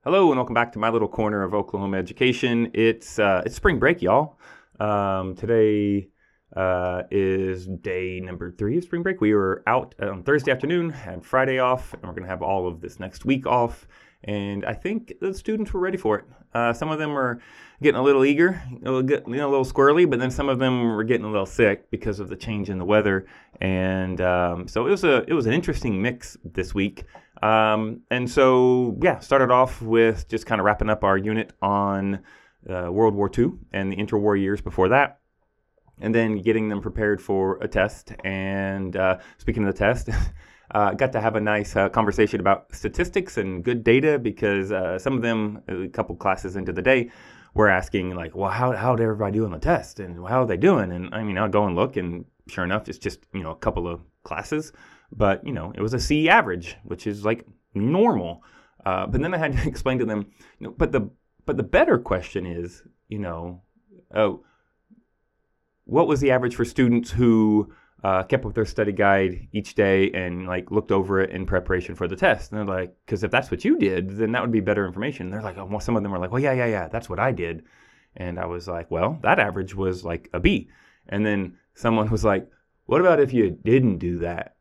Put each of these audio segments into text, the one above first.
Hello and welcome back to my little corner of Oklahoma education. It's spring break, y'all. Today is day number 3 of spring break. We were out on Thursday afternoon, had Friday off, and we're going to have all of this next week off. And I think the students were ready for it. Some of them were getting a little eager, a little squirrely, but then some of them were getting a little sick because of the change in the weather. And so it was an interesting mix this week. And so, started off with just kind of wrapping up our unit on World War II and the interwar years before that, and then getting them prepared for a test. And speaking of the test, got to have a nice conversation about statistics and good data because some of them, a couple classes into the day, were asking like, well, how did everybody do on the test and how are they doing? And I mean, I'll go and look, and sure enough, it's just, a couple of classes. But, it was a C average, which is like normal. But then I had to explain to them, but the better question is, what was the average for students who kept with their study guide each day and like looked over it in preparation for the test? And they're like, because if that's what you did, then that would be better information. And they're like, well, some of them were like, well, yeah, that's what I did. And I was like, well, that average was like a B. And then someone was like, what about if you didn't do that?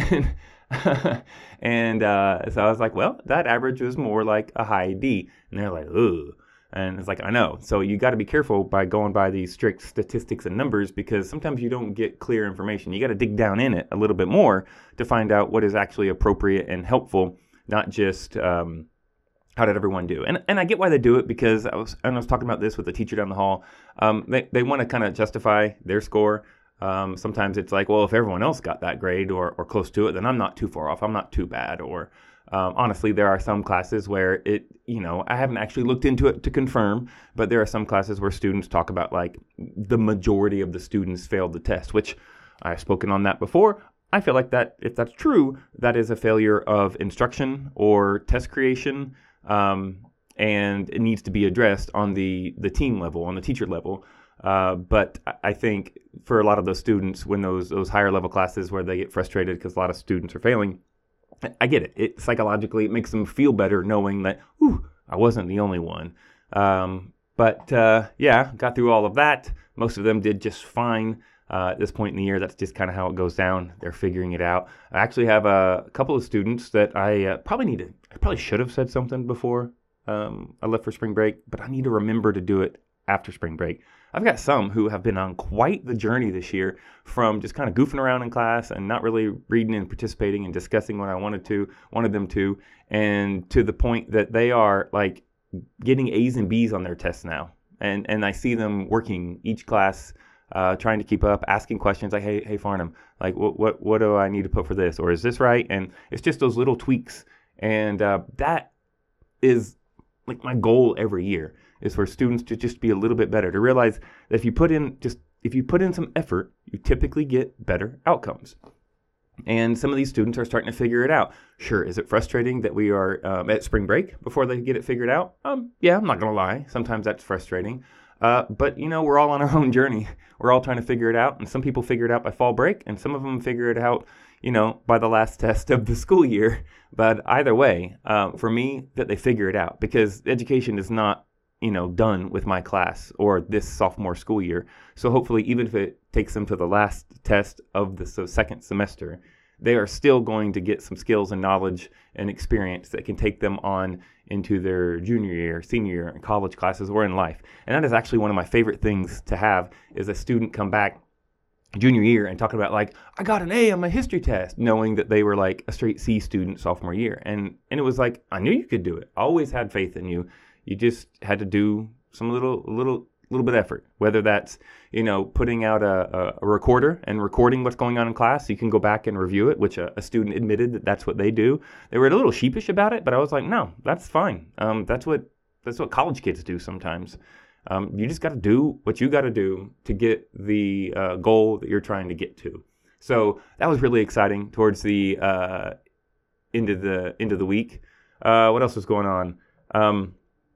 And so I was like, well, that average was more like a high D. And they're like, ugh. And it's like, I know. So you got to be careful by going by these strict statistics and numbers because sometimes you don't get clear information. You got to dig down in it a little bit more to find out what is actually appropriate and helpful, not just how did everyone do. And I get why they do it because I was talking about this with a teacher down the hall. They want to kind of justify their score. Sometimes it's like, well, if everyone else got that grade or close to it, then I'm not too far off. I'm not too bad. Or honestly, there are some classes where I haven't actually looked into it to confirm, but there are some classes where students talk about like the majority of the students failed the test, which I've spoken on that before. I feel like that if that's true, that is a failure of instruction or test creation, and it needs to be addressed on the team level, on the teacher level. But I think for a lot of those students, when those higher level classes where they get frustrated because a lot of students are failing, I get it. It psychologically, it makes them feel better knowing that, I wasn't the only one. But got through all of that. Most of them did just fine. At this point in the year, that's just kind of how it goes down. They're figuring it out. I actually have a couple of students that I probably should have said something before I left for spring break, but I need to remember to do it after spring break. I've got some who have been on quite the journey this year from just kind of goofing around in class and not really reading and participating and discussing what I wanted them to, and to the point that they are like getting A's and B's on their tests now. And I see them working each class, trying to keep up, asking questions like, hey Farnham, like what do I need to put for this? Or is this right? And it's just those little tweaks. And that is like my goal every year, is for students to just be a little bit better, to realize that if you put in some effort, you typically get better outcomes. And some of these students are starting to figure it out. Sure, is it frustrating that we are at spring break before they get it figured out? Yeah, I'm not going to lie. Sometimes that's frustrating. But, we're all on our own journey. We're all trying to figure it out. And some people figure it out by fall break, and some of them figure it out, by the last test of the school year. But either way, for me, that they figure it out, because education is not done with my class or this sophomore school year. So hopefully, even if it takes them to the last test of the second semester, they are still going to get some skills and knowledge and experience that can take them on into their junior year, senior year, in college classes or in life. And that is actually one of my favorite things to have, is a student come back junior year and talking about like, I got an A on my history test, knowing that they were like a straight C student sophomore year. And it was like, I knew you could do it. I always had faith in you. You just had to do some little bit of effort, whether that's, putting out a recorder and recording what's going on in class so you can go back and review it, which a student admitted that that's what they do. They were a little sheepish about it, but I was like, no, that's fine. That's what college kids do sometimes. You just got to do what you got to do to get the goal that you're trying to get to. So that was really exciting towards the end of the week. What else was going on?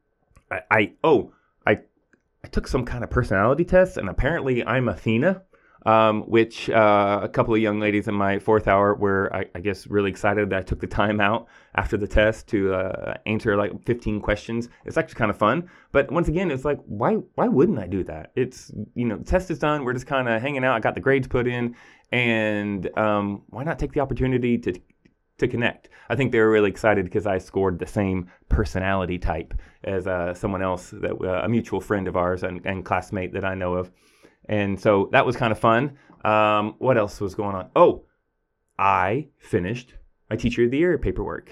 I took some kind of personality test, and apparently I'm Athena. which a couple of young ladies in my fourth hour were, I guess, really excited that I took the time out after the test to answer like 15 questions. It's actually kind of fun. But once again, it's like, why wouldn't I do that? It's, the test is done. We're just kind of hanging out. I got the grades put in. And why not take the opportunity to connect? I think they were really excited because I scored the same personality type as someone else, that a mutual friend of ours and classmate that I know of. And so that was kind of fun. What else was going on? Oh, I finished my Teacher of the Year paperwork.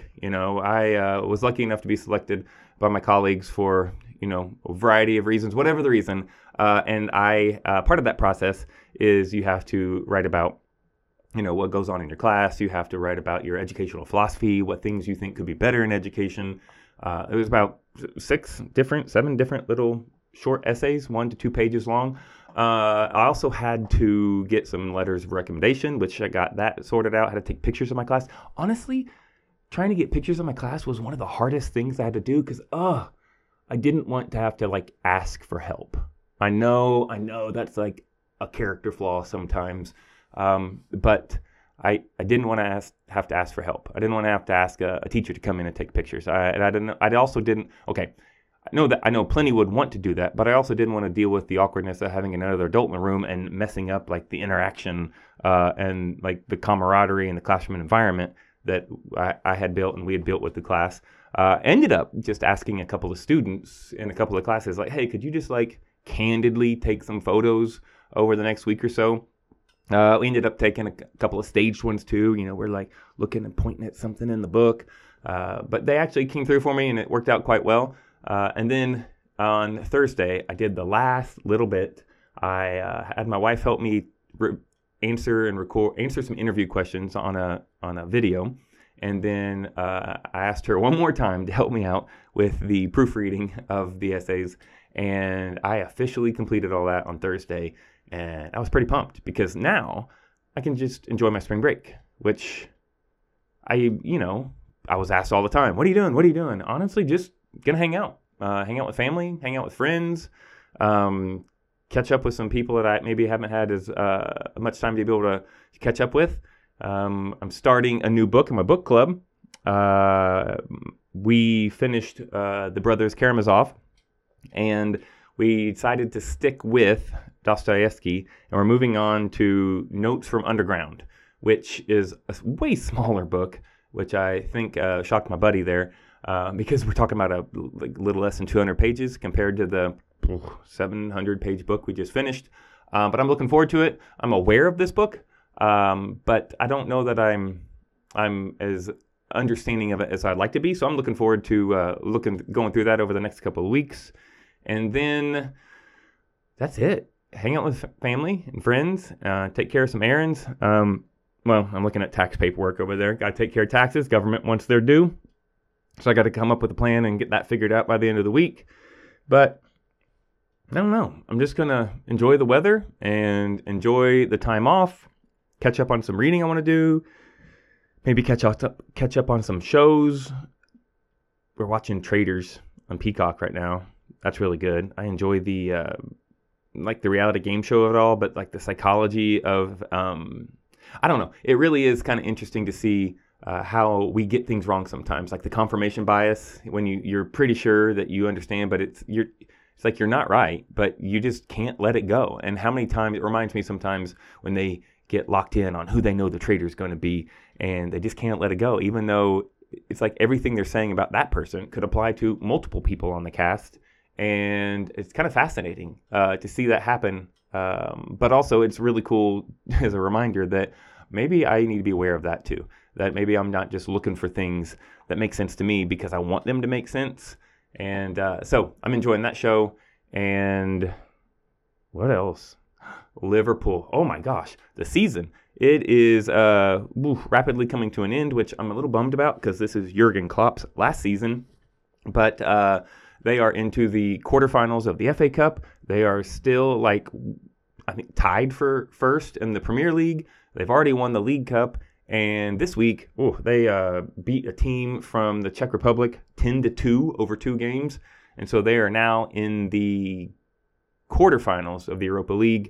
I was lucky enough to be selected by my colleagues for, a variety of reasons, whatever the reason. And part of that process is you have to write about, what goes on in your class. You have to write about your educational philosophy, what things you think could be better in education. It was about 7 different little short essays, 1 to 2 pages long. I also had to get some letters of recommendation, which I got that sorted out. I had to take pictures of my class. Honestly, trying to get pictures of my class was one of the hardest things I had to do because, I didn't want to have to ask for help. I know that's like a character flaw sometimes, but I didn't want to have to ask for help. I didn't want to have to ask a teacher to come in and take pictures. I also didn't. Okay, I know plenty would want to do that, but I also didn't want to deal with the awkwardness of having another adult in the room and messing up the interaction and the camaraderie and the classroom environment that I had built and we had built with the class. Ended up just asking a couple of students in a couple of classes, hey, could you just candidly take some photos over the next week or so? We ended up taking a couple of staged ones too. We're looking and pointing at something in the book. But they actually came through for me and it worked out quite well. And then on Thursday, I did the last little bit. I had my wife help me answer some interview questions on a video. And then I asked her one more time to help me out with the proofreading of the essays. And I officially completed all that on Thursday. And I was pretty pumped because now I can just enjoy my spring break, which I was asked all the time, what are you doing? What are you doing? Honestly, just going to hang out with family, hang out with friends, catch up with some people that I maybe haven't had as much time to be able to catch up with. I'm starting a new book in my book club. We finished The Brothers Karamazov, and we decided to stick with Dostoevsky, and we're moving on to Notes from Underground, which is a way smaller book, which I think shocked my buddy there, because we're talking about a little less than 200 pages compared to the 700-page book we just finished. But I'm looking forward to it. I'm aware of this book, but I don't know that I'm as understanding of it as I'd like to be. So I'm looking forward to going through that over the next couple of weeks. And then that's it. Hang out with family and friends, take care of some errands. I'm looking at tax paperwork over there. Got to take care of taxes. Government wants their due. So I got to come up with a plan and get that figured out by the end of the week. But I don't know. I'm just going to enjoy the weather and enjoy the time off, catch up on some reading I want to do, maybe catch up on some shows. We're watching Traitors on Peacock right now. That's really good. I enjoy the reality game show of it all, but the psychology of I don't know. It really is kind of interesting to see how we get things wrong sometimes, the confirmation bias, when you're pretty sure that you understand, but it's you're not right, but you just can't let it go. And how many times it reminds me sometimes when they get locked in on who they know the traitor is going to be, and they just can't let it go, even though it's everything they're saying about that person could apply to multiple people on the cast. And it's kind of fascinating to see that happen. But also it's really cool as a reminder that maybe I need to be aware of that too. That maybe I'm not just looking for things that make sense to me because I want them to make sense. And so I'm enjoying that show. And what else? Liverpool. Oh my gosh, the season. It is rapidly coming to an end, which I'm a little bummed about because this is Jurgen Klopp's last season. But they are into the quarterfinals of the FA Cup. They are still I think tied for first in the Premier League. They've already won the League Cup. And this week, they beat a team from the Czech Republic 10-2 over 2 games. And so they are now in the quarterfinals of the Europa League.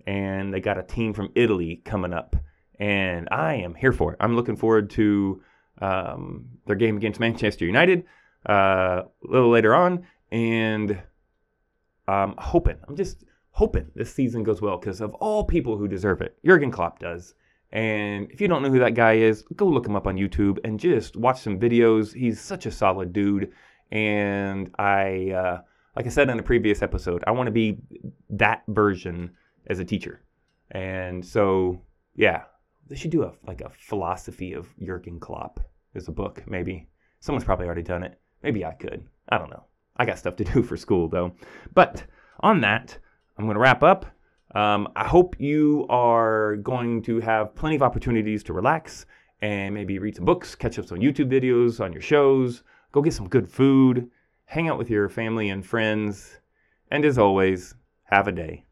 and they got a team from Italy coming up, and I am here for it. I'm looking forward to their game against Manchester United a little later on, and I'm just hoping this season goes well, because of all people who deserve it, Jurgen Klopp does. And if you don't know who that guy is, go look him up on YouTube and just watch some videos. He's such a solid dude. And like I said in a previous episode, I want to be that version as a teacher. And so, yeah, they should do a philosophy of Jurgen Klopp as a book, maybe. Someone's probably already done it. Maybe I could. I don't know. I got stuff to do for school, though. But on that, I'm going to wrap up. I hope you are going to have plenty of opportunities to relax and maybe read some books, catch up on YouTube videos, on your shows, go get some good food, hang out with your family and friends, and as always, have a day.